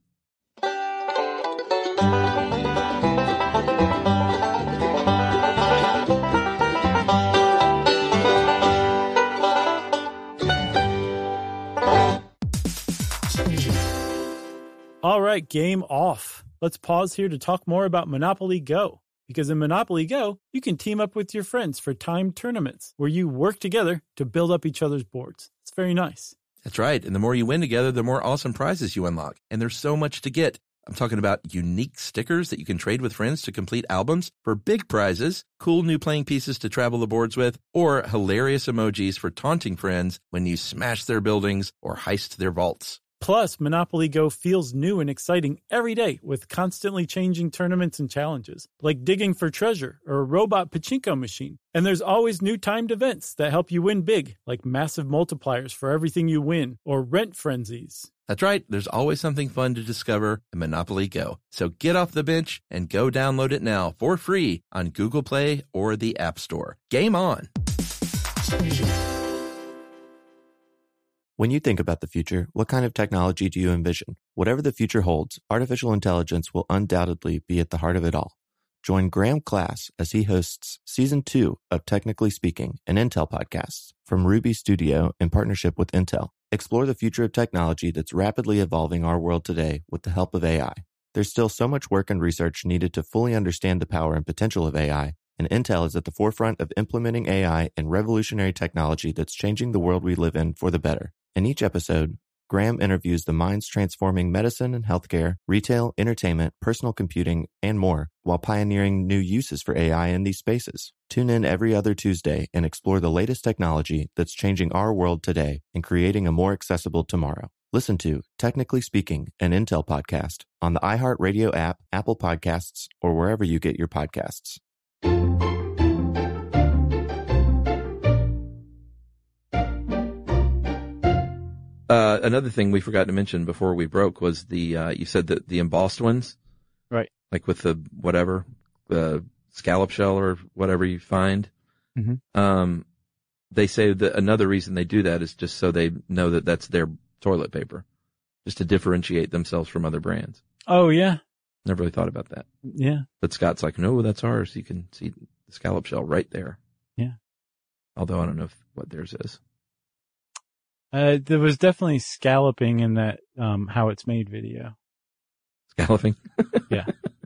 All right, game off. Let's pause here to talk more about Monopoly Go. Because in Monopoly Go, you can team up with your friends for timed tournaments where you work together to build up each other's boards. It's very nice. That's right. And the more you win together, the more awesome prizes you unlock. And there's so much to get. I'm talking about unique stickers that you can trade with friends to complete albums for big prizes, cool new playing pieces to travel the boards with, or hilarious emojis for taunting friends when you smash their buildings or heist their vaults. Plus, Monopoly Go feels new and exciting every day with constantly changing tournaments and challenges, like digging for treasure or a robot pachinko machine. And there's always new timed events that help you win big, like massive multipliers for everything you win or rent frenzies. That's right. There's always something fun to discover in Monopoly Go. So get off the bench and go download it now for free on Google Play or the App Store. Game on! When you think about the future, what kind of technology do you envision? Whatever the future holds, artificial intelligence will undoubtedly be at the heart of it all. Join Graham Class as he hosts Season two of Technically Speaking, an Intel podcast from Ruby Studio in partnership with Intel. Explore the future of technology that's rapidly evolving our world today with the help of A I. There's still so much work and research needed to fully understand the power and potential of A I, and Intel is at the forefront of implementing A I and revolutionary technology that's changing the world we live in for the better. In each episode, Graham interviews the minds transforming medicine and healthcare, retail, entertainment, personal computing, and more, while pioneering new uses for A I in these spaces. Tune in every other Tuesday and explore the latest technology that's changing our world today and creating a more accessible tomorrow. Listen to Technically Speaking, an Intel podcast on the iHeartRadio app, Apple Podcasts, or wherever you get your podcasts. Uh, another thing we forgot to mention before we broke was the, uh, you said that the embossed ones. Right. Like with the whatever, the scallop shell or whatever you find. Mm-hmm. Um, they say that another reason they do that is just so they know that that's their toilet paper. Just to differentiate themselves from other brands. Oh, yeah. Never really thought about that. Yeah. But Scott's like, no, that's ours. You can see the scallop shell right there. Yeah. Although I don't know if, what theirs is. Uh, there was definitely scalloping in that, um, how it's made video. Scalloping? Yeah.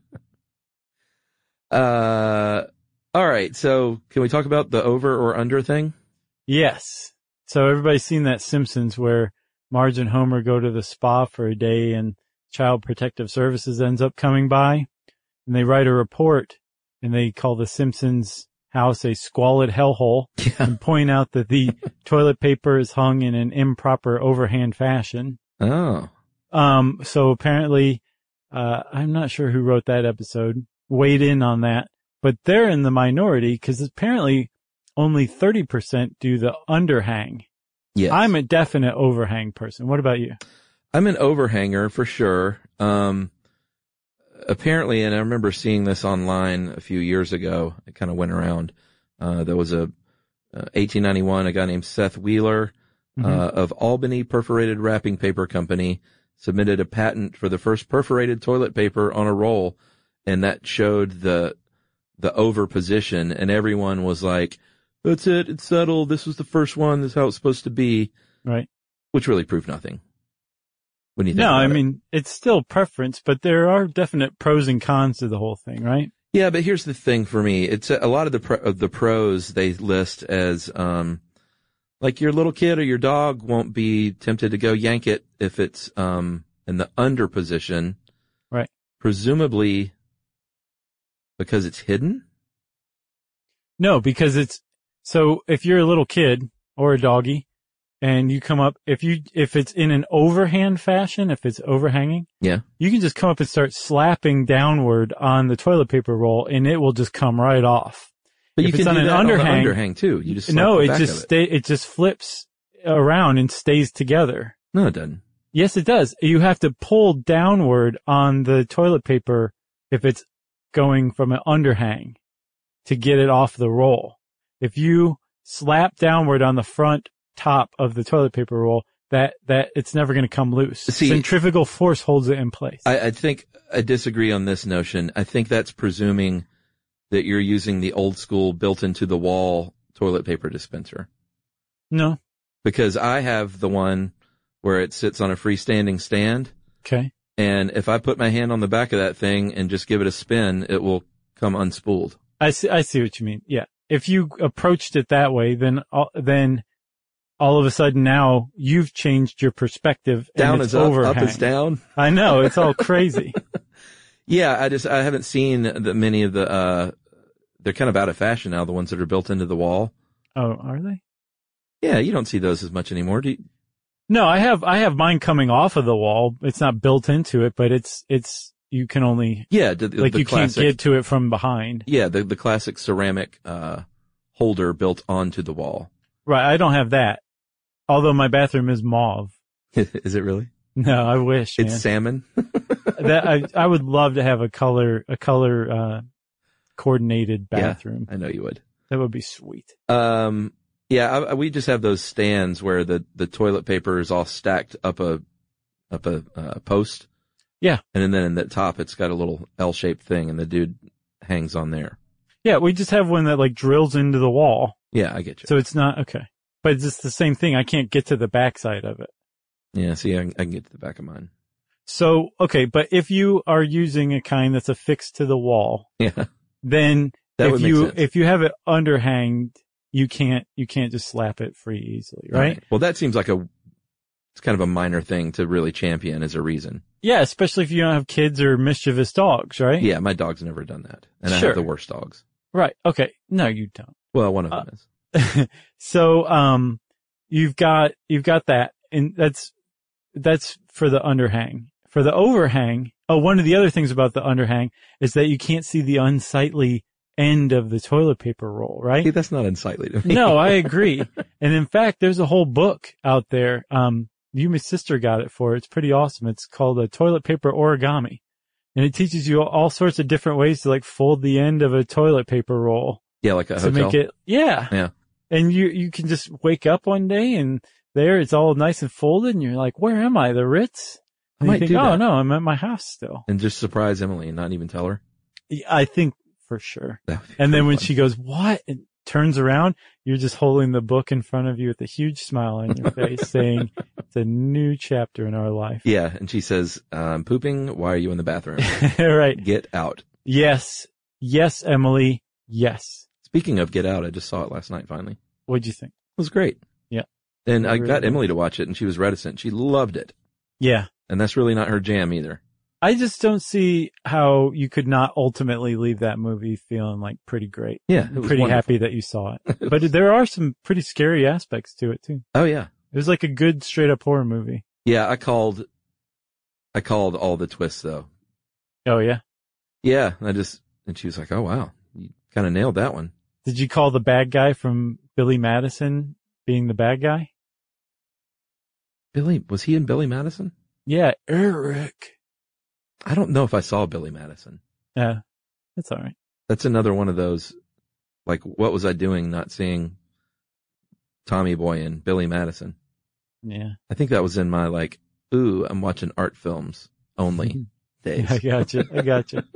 Uh, all right. So can we talk about the over or under thing? Yes. So everybody's seen that Simpsons where Marge and Homer go to the spa for a day and Child Protective Services ends up coming by and they write a report and they call the Simpsons house a squalid hellhole Yeah. and point out that the toilet paper is hung in an improper overhand fashion. Oh. Um, so apparently, uh, I'm not sure who wrote that episode, weighed in on that, but they're in the minority because apparently only thirty percent do the underhang. Yes. I'm a definite overhang person. What about you? I'm an overhanger for sure. Um, apparently, and I remember seeing this online a few years ago. It kind of went around. Uh, there was a uh, eighteen ninety-one, a guy named Seth Wheeler Mm-hmm. uh, of Albany Perforated Wrapping Paper Company submitted a patent for the first perforated toilet paper on a roll, and that showed the the over position, and everyone was like, "That's it, it's settled. This was the first one. This is how it's supposed to be." Right. Which really proved nothing. When you think No, about I it. mean, it's still preference, but there are definite pros and cons to the whole thing, right? Yeah, but here's the thing for me. It's a, a lot of the pro, of the pros they list as, um, Like your little kid or your dog won't be tempted to go yank it if it's um in the under position. Right. Presumably because it's hidden? No, because it's, so if you're a little kid or a doggy and you come up, if you, if it's in an overhand fashion, if it's overhanging, Yeah. you can just come up and start slapping downward on the toilet paper roll and it will just come right off. But If you it's can on do an that underhang- on the underhang too. You just slap No, the it back just of it. stay, it just flips around and stays together. No, it doesn't. Yes, it does. You have to pull downward on the toilet paper if it's going from an underhang to get it off the roll. If you slap downward on the front top of the toilet paper roll, that, that it's never going to come loose. See- Centrifugal force holds it in place. I, I think I disagree on this notion. I think that's presuming that you're using the old school built into the wall toilet paper dispenser. No. Because I have the one where it sits on a freestanding stand. Okay. And if I put my hand on the back of that thing and just give it a spin, it will come unspooled. I see, I see what you mean. Yeah. If you approached it that way, then, all- then all of a sudden now you've changed your perspective. and Down it's is up, up overhang. is down. I know. It's all crazy. Yeah, I just, I haven't seen the, many of the, uh, they're kind of out of fashion now, the ones that are built into the wall. Oh, are they? Yeah, you don't see those as much anymore. Do you? No, I have, I have mine coming off of the wall. It's not built into it, but it's, it's, you can only, Yeah, the, like the you classic, can't get to it from behind. Yeah, the, the classic ceramic, uh, holder built onto the wall. Right. I don't have that. Although my bathroom is mauve. Is it really? No, I wish, man. It's salmon. that I, I would love to have a color, a color, uh, coordinated bathroom. I know you would. That would be sweet. Um, yeah, I, I, we just have those stands where the, the toilet paper is all stacked up a, up a, uh, post. Yeah. And then in the top, it's got a little L-shaped thing and the dude hangs on there. Yeah. We just have one that like drills into the wall. Yeah, I get you. So it's not, okay. But it's just the same thing. I can't get to the backside of it. Yeah, see, I can, I can get to the back of mine. So, okay. But if you are using a kind that's affixed to the wall, Yeah. then That if would make you, sense. if you have it underhanged, you can't, you can't just slap it free easily, right? Well, that seems like a, it's kind of a minor thing to really champion as a reason. Yeah. Especially if you don't have kids or mischievous dogs, right? Yeah, my dog's never done that. And I Sure. have the worst dogs. Right. Okay. No, you don't. Well, one of them is. So, um, you've got, you've got that, and that's, that's for the underhang. For the overhang, oh, one of the other things about the underhang is that you can't see the unsightly end of the toilet paper roll, See, right? that's not unsightly to me. No, I agree. And in fact, there's a whole book out there. Um, you, my sister got it for, it's pretty awesome. It's called a toilet paper origami, and it teaches you all sorts of different ways to like fold the end of a toilet paper roll Yeah, like a to hotel. make it, yeah. Yeah. And you, you can just wake up one day and there it's all nice and folded and you're like, where am I? The Ritz? I And might you think, do oh that. no, I'm at my house still. And just surprise Emily and not even tell her. Yeah, I think for sure. That would be And then pretty when fun. she goes, what? And turns around, you're just holding the book in front of you with a huge smile on your face saying, it's a new chapter in our life. Yeah, and she says, I'm pooping. Why are you in the bathroom? Right. Get out. Yes. Yes, Emily. Yes. Speaking of Get Out, I just saw it last night finally. What'd you think? It was great. Yeah. And I Really got good. Emily to watch it and she was reticent. She loved it. Yeah. And that's really not her jam either. I just don't see how you could not ultimately leave that movie feeling like pretty great. Yeah. It was Pretty wonderful. happy that you saw it. But there are some pretty scary aspects to it too. Oh yeah. It was like a good straight up horror movie. Yeah, I called, I called all the twists though. Oh yeah. Yeah. I just, and she was like, oh wow, you kind of nailed that one. Did you call the bad guy from Billy Madison being the bad guy? Billy, was he in Billy Madison? Yeah, Eric. I don't know if I saw Billy Madison. Yeah, that's all right. That's another one of those, like, what was I doing not seeing Tommy Boy and Billy Madison? Yeah. I think that was in my, like, ooh, I'm watching art films only days. I got you. I got you.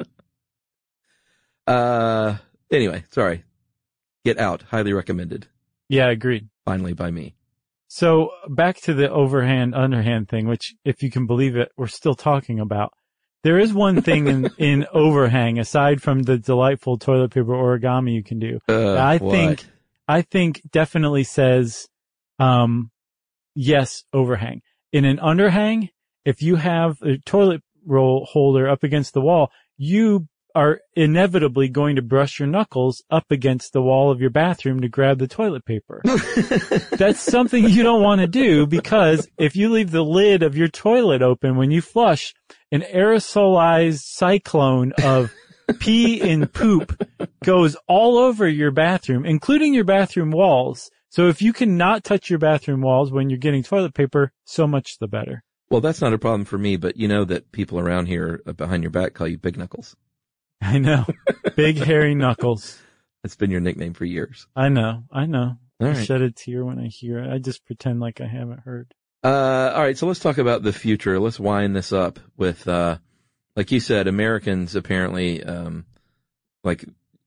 Uh, anyway, sorry. Get Out, highly recommended. Yeah, agreed. Finally by me. So back to the overhand, underhand thing, which if you can believe it, we're still talking about. There is one thing in, in overhang aside from the delightful toilet paper origami you can do. Uh, I what? think, I think definitely says Um, yes, overhang. In an underhang, if you have a toilet roll holder up against the wall, you are inevitably going to brush your knuckles up against the wall of your bathroom to grab the toilet paper. That's something you don't want to do, because if you leave the lid of your toilet open when you flush, an aerosolized cyclone of pee and poop goes all over your bathroom, including your bathroom walls. So if you cannot touch your bathroom walls when you're getting toilet paper, so much the better. Well, that's not a problem for me, but you know that people around here uh, behind your back call you Big Knuckles. I know. Big hairy knuckles. It's been your nickname for years. I know. I know. All I right. shed a tear when I hear it. I just pretend like I haven't heard. Uh, all right. So let's talk about the future. Let's wind this up with, uh, like you said, Americans apparently, um, like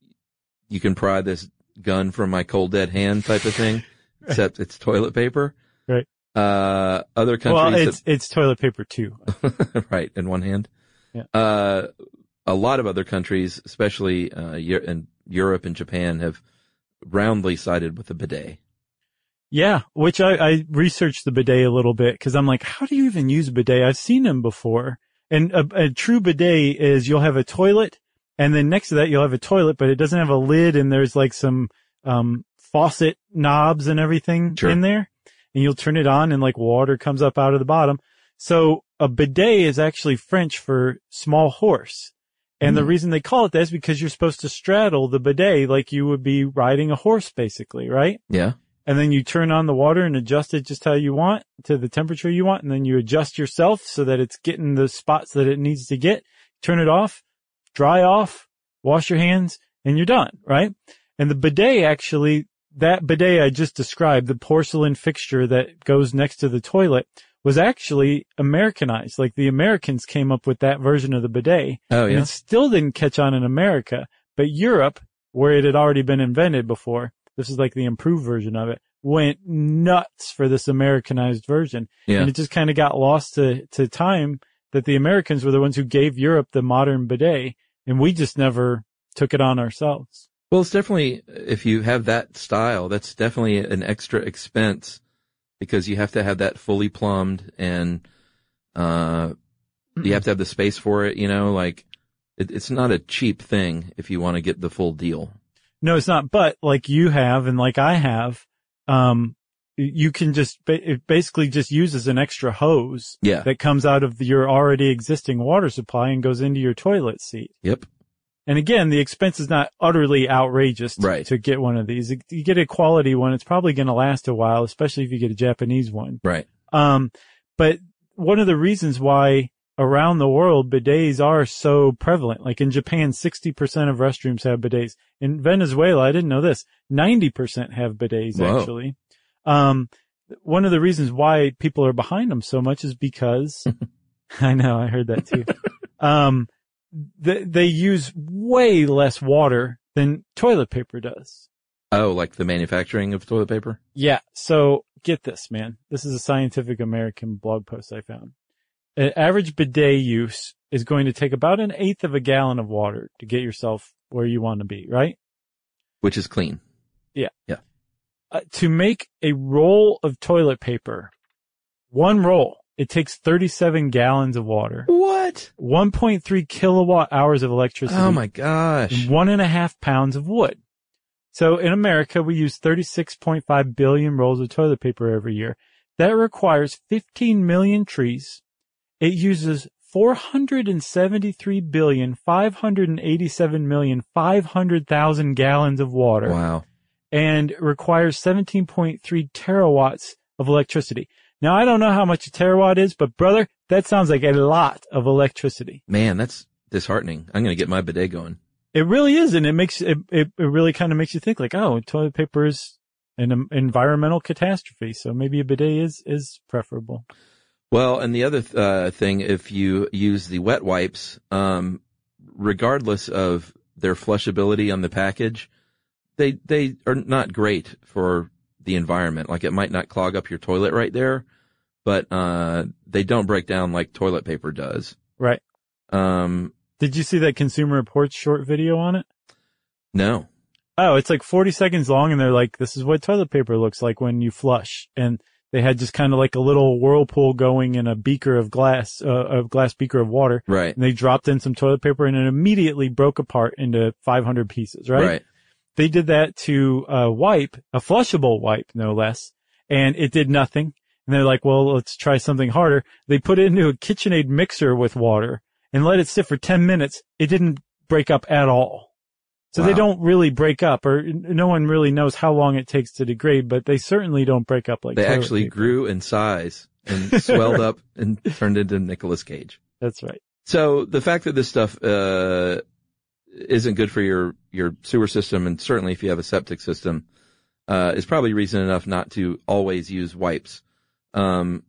you can pry this gun from my cold dead hand type of thing, Right. except it's toilet paper. Right. Uh, other countries. Well, it's, it's toilet paper too. right. In one hand. Yeah. Uh, a lot of other countries, especially, uh, in Europe and Japan, have roundly sided with the bidet. Yeah, which I, I researched the bidet a little bit, because I'm like, how do you even use a bidet? I've seen them before. And a, a true bidet is you'll have a toilet, and then next to that you'll have a toilet, but it doesn't have a lid, and there's like some um faucet knobs and everything Sure. in there. And you'll turn it on, and like water comes up out of the bottom. So a bidet is actually French for small horse. And the reason they call it that is because you're supposed to straddle the bidet like you would be riding a horse, basically, right? Yeah. And then you turn on the water and adjust it just how you want, to the temperature you want, and then you adjust yourself so that it's getting the spots that it needs to get. Turn it off, dry off, wash your hands, and you're done, right? And the bidet actually, that bidet I just described, the porcelain fixture that goes next to the toilet, was actually Americanized. Like the Americans came up with that version of the bidet. Oh, And yeah. it still didn't catch on in America, but Europe, where it had already been invented before, this is like the improved version of it, went nuts for this Americanized version. Yeah. And it just kind of got lost to, to time that the Americans were the ones who gave Europe the modern bidet, and we just never took it on ourselves. Well, it's definitely, if you have that style, that's definitely an extra expense, because you have to have that fully plumbed, and uh you have to have the space for it, you know, like it, it's not a cheap thing if you want to get the full deal. No, it's not. But like you have, and like I have, um, you can just, it basically just uses an extra hose Yeah. that comes out of your already existing water supply and goes into your toilet seat. Yep. And again, the expense is not utterly outrageous to, Right. to get one of these. You get a quality one, it's probably going to last a while, especially if you get a Japanese one. Right. Um, but one of the reasons why around the world bidets are so prevalent, like in Japan, sixty percent of restrooms have bidets. In Venezuela, I didn't know this, ninety percent have bidets. Whoa. Actually. Um, one of the reasons why people are behind them so much is because, I know, I heard that too. um, they, they use way less water than toilet paper does. Oh, like the manufacturing of toilet paper? Yeah. So get this, man. This is a Scientific American blog post I found. An average bidet use is going to take about an eighth of a gallon of water to get yourself where you want to be, right? Which is clean. Yeah. Yeah. Uh, to make a roll of toilet paper, one roll, it takes thirty-seven gallons of water, What? one point three kilowatt hours of electricity, Oh my gosh. and one and a half pounds of wood. So in America, we use thirty-six point five billion rolls of toilet paper every year. That requires fifteen million trees. It uses four hundred seventy-three billion, five hundred eighty-seven million, five hundred thousand gallons of water. Wow. And requires seventeen point three terawatts of electricity. Now, I don't know how much a terawatt is, but brother, that sounds like a lot of electricity. Man, that's disheartening. I'm going to get my bidet going. It really is, and it makes it it, it really kind of makes you think like, oh, toilet paper is an um, environmental catastrophe, so maybe a bidet is is preferable. Well, and the other uh, thing, if you use the wet wipes, um, regardless of their flushability on the package, they they are not great for the environment. Like it might not clog up your toilet right there, but uh, they don't break down like toilet paper does. Right. Um, Did you see that Consumer Reports short video on it? no. Oh, it's like forty seconds long, and they're like, this is what toilet paper looks like when you flush. And they had just kind of like a little whirlpool going in a beaker of glass, uh, a glass beaker of water. Right. And they dropped in some toilet paper, and it immediately broke apart into five hundred pieces, right? Right. They did that to a wipe, a flushable wipe, no less, and it did nothing. And they're like, well, let's try something harder. They put it into a KitchenAid mixer with water and let it sit for ten minutes. It didn't break up at all. So Wow. they don't really break up, or no one really knows how long it takes to degrade, but they certainly don't break up like They toilet actually paper. grew in size and swelled up and turned into Nicolas Cage. That's right. So the fact that this stuff uh isn't good for your your sewer system, and certainly if you have a septic system, uh is probably reason enough not to always use wipes. Um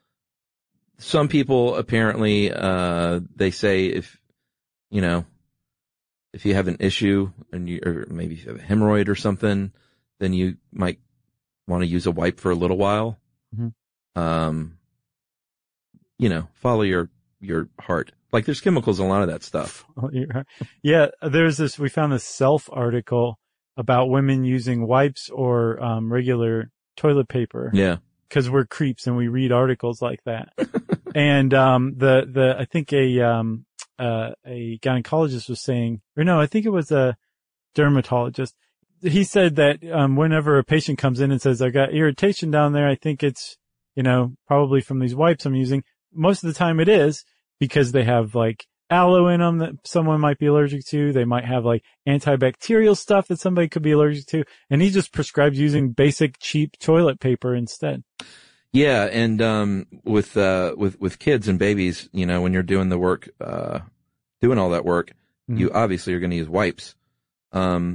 some people apparently uh they say if you know if you have an issue and you, or maybe if you have a hemorrhoid or something, then you might want to use a wipe for a little while. Mm-hmm. Um, you know, follow your, your heart. Like there's chemicals in a lot of that stuff. Yeah. There's this, we found this Self article about women using wipes or, um, regular toilet paper. Yeah. Cause we're creeps and we read articles like that. And, um, the, the, I think a, um, uh, a gynecologist was saying, or no, I think it was a dermatologist. He said that, um, whenever a patient comes in and says, I got irritation down there, I think it's, you know, probably from these wipes I'm using. Most of the time it is because they have like aloe in them that someone might be allergic to. They might have like antibacterial stuff that somebody could be allergic to. And he just prescribes using basic cheap toilet paper instead. Yeah. And, um, with, uh, with, with kids and babies, you know, when you're doing the work, uh, doing all that work, mm-hmm. you obviously are going to use wipes. Um,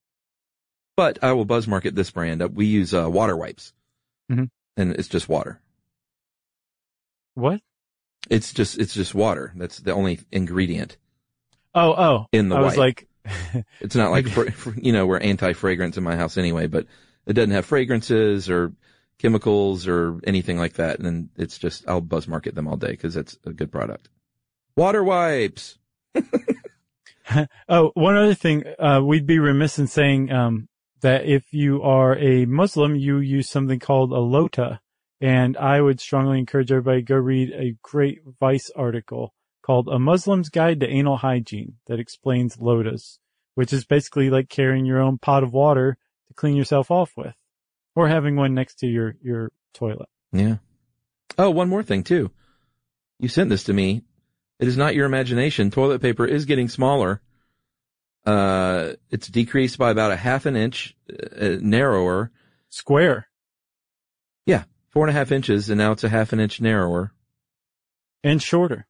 but I will buzz market this brand. We use, uh, water wipes. Mm-hmm. And it's just water. What? It's just, it's just water. That's the only ingredient. Oh, oh. In the I wipe. was like, it's not like, you know, we're anti-fragrance in my house anyway, but it doesn't have fragrances or chemicals or anything like that. And it's just, I'll buzz market them all day because it's a good product. Water wipes. Oh, one other thing, uh, we'd be remiss in saying, um, that if you are a Muslim, you use something called a lota. And I would strongly encourage everybody to go read a great Vice article called A Muslim's Guide to Anal Hygiene that explains lotas, which is basically like carrying your own pot of water to clean yourself off with, or having one next to your, your toilet. Yeah. Oh, one more thing too. You sent this to me. It is not your imagination. Toilet paper is getting smaller. Uh, it's decreased by about a half an inch, uh, narrower. Square. Yeah. Four and a half inches, and now it's a half an inch narrower. And shorter.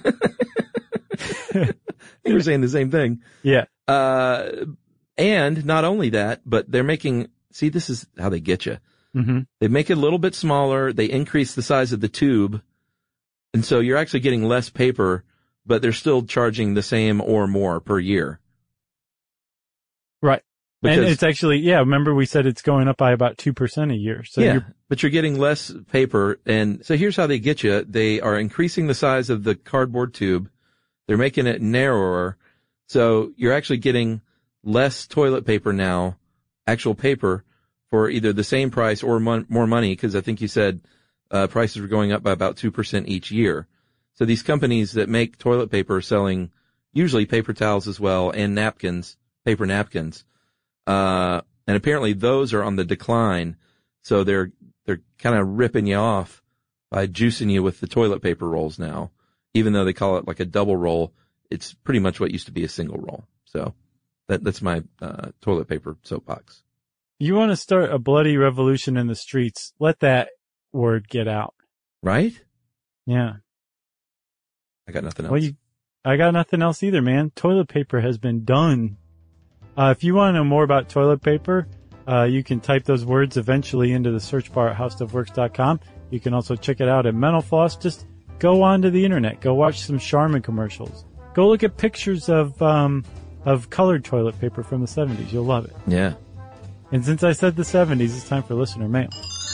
You were saying the same thing. Yeah. Uh, and not only that, but they're making, see, this is how they get you. Mm-hmm. They make it a little bit smaller. They increase the size of the tube. And so you're actually getting less paper, but they're still charging the same or more per year. Right. Because, and it's actually, yeah, remember we said it's going up by about two percent a year. So yeah, you're, but you're getting less paper. And so here's how they get you. They are increasing the size of the cardboard tube. They're making it narrower. So you're actually getting less toilet paper now, actual paper, for either the same price or mon- more money, because I think you said uh prices were going up by about two percent each year. So these companies that make toilet paper are selling usually paper towels as well and napkins, paper napkins. Uh, and apparently those are on the decline. So they're, they're kind of ripping you off by juicing you with the toilet paper rolls now. Even though they call it like a double roll, it's pretty much what used to be a single roll. So that, that's my, uh, toilet paper soapbox. You want to start a bloody revolution in the streets. Let that word get out. Right? Yeah. I got nothing else. Well, you, I got nothing else either, man. Toilet paper has been done. Uh, if you want to know more about toilet paper, uh, you can type those words eventually into the search bar at how stuff works dot com. You can also check it out at Mental Floss. Just go onto the internet. Go watch some Charmin commercials. Go look at pictures of, um, of colored toilet paper from the seventies. You'll love it. Yeah. And since I said the seventies, it's time for listener mail.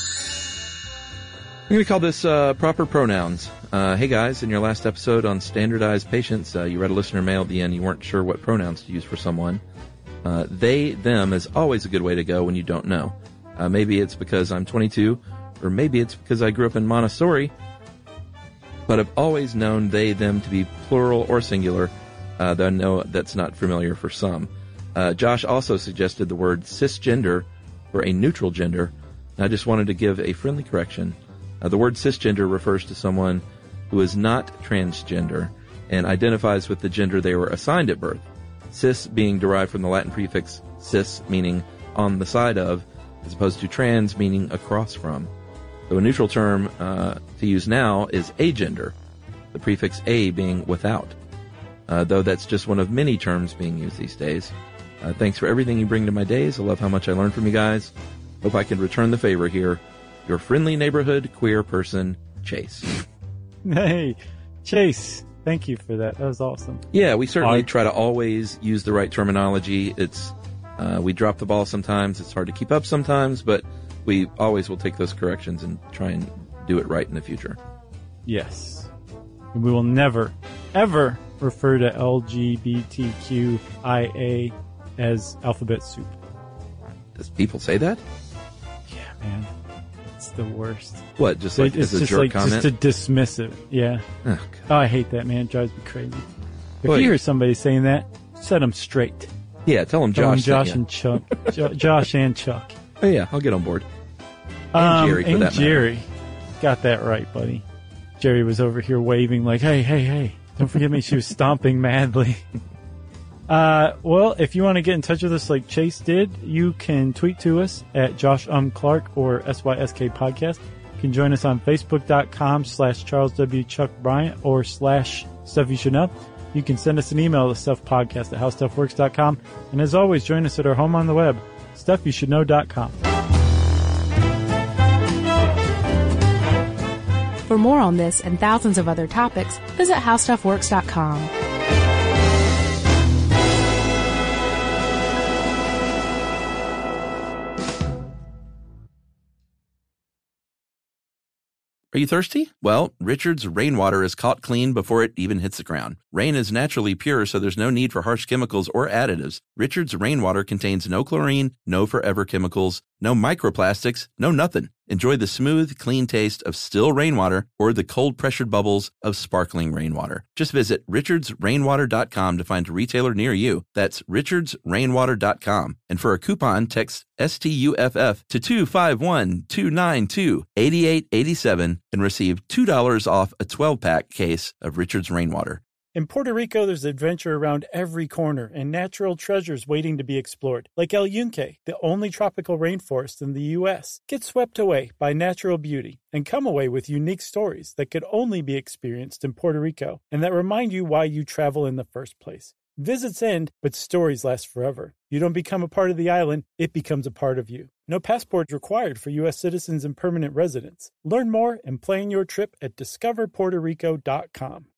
I'm going to call this uh, proper pronouns. Uh, hey guys, in your last episode on standardized patients, uh, you read a listener mail at the end. You weren't sure what pronouns to use for someone. Uh, they, them is always a good way to go when you don't know. Uh, maybe it's because I'm twenty-two, or maybe it's because I grew up in Montessori, but I've always known they, them to be plural or singular, uh, though I know that's not familiar for some. Uh, Josh also suggested the word cisgender for a neutral gender, and I just wanted to give a friendly correction. Uh, the word cisgender refers to someone who is not transgender and identifies with the gender they were assigned at birth. Cis being derived from the Latin prefix cis, meaning on the side of, as opposed to trans, meaning across from. So a neutral term uh, to use now is agender, the prefix a being without, uh, though that's just one of many terms being used these days. Uh, thanks for everything you bring to my days. I love how much I learn from you guys. Hope I can return the favor here. Your friendly neighborhood queer person, Chase. Hey, Chase, thank you for that. That was awesome. Yeah, we certainly Uh, try to always use the right terminology. It's uh, we drop the ball sometimes. It's hard to keep up sometimes, but we always will take those corrections and try and do it right in the future. Yes. And we will never, ever refer to L G B T Q I A as alphabet soup. Does people say that? Yeah, man. It's the worst. What, just like it's as a just jerk like comment? just to dismiss it. Yeah. Oh, Oh, I hate that, man. It drives me crazy. If Boy. you hear somebody saying that, set them straight. yeah, tell them Tell them Josh. Josh sent you. and Chuck. Jo- Josh and Chuck. Oh, yeah, I'll get on board. And Um, Jerry, for and that matter. Jerry. Got that right, buddy. Jerry was over here waving like, hey, hey, hey. Don't forget me. She was stomping madly. Uh, well, if you want to get in touch with us like Chase did, you can tweet to us at Josh Um Clark or S Y S K Podcast. You can join us on Facebook.com slash Charles W. Chuck Bryant or slash Stuff You Should Know. You can send us an email to stuffpodcast at howstuffworks dot com. And as always, join us at our home on the web, stuff you should know dot com. For more on this and thousands of other topics, visit how stuff works dot com. Are you thirsty? Well, Richard's rainwater is caught clean before it even hits the ground. Rain is naturally pure, so there's no need for harsh chemicals or additives. Richard's rainwater contains no chlorine, no forever chemicals, no microplastics, no nothing. Enjoy the smooth, clean taste of still rainwater or the cold-pressured bubbles of sparkling rainwater. Just visit richards rainwater dot com to find a retailer near you. That's richards rainwater dot com. And for a coupon, text S T U F F to two five one, two nine two, eight eight eight seven and receive two dollars off a twelve-pack case of Richard's Rainwater. In Puerto Rico, there's adventure around every corner and natural treasures waiting to be explored, like El Yunque, the only tropical rainforest in the U S. Get swept away by natural beauty and come away with unique stories that could only be experienced in Puerto Rico and that remind you why you travel in the first place. Visits end, but stories last forever. You don't become a part of the island, it becomes a part of you. No passport required for U S citizens and permanent residents. Learn more and plan your trip at discover puerto rico dot com.